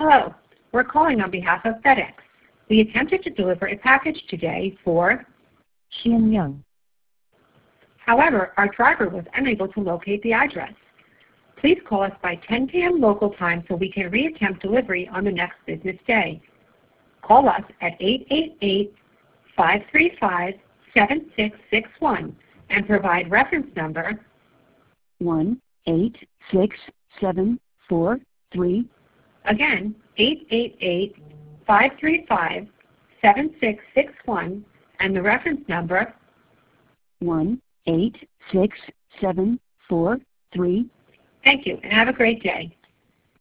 Hello, we're calling on behalf of FedEx. We attempted to deliver a package today for Xianyang. However, our driver was unable to locate the address. Please call us by 10 p.m. local time so we can reattempt delivery on the next business day. Call us at 888-535-7661 and provide reference number 186743. Again, 888-535-7661 and the reference number 186743. Thank you and have a great day.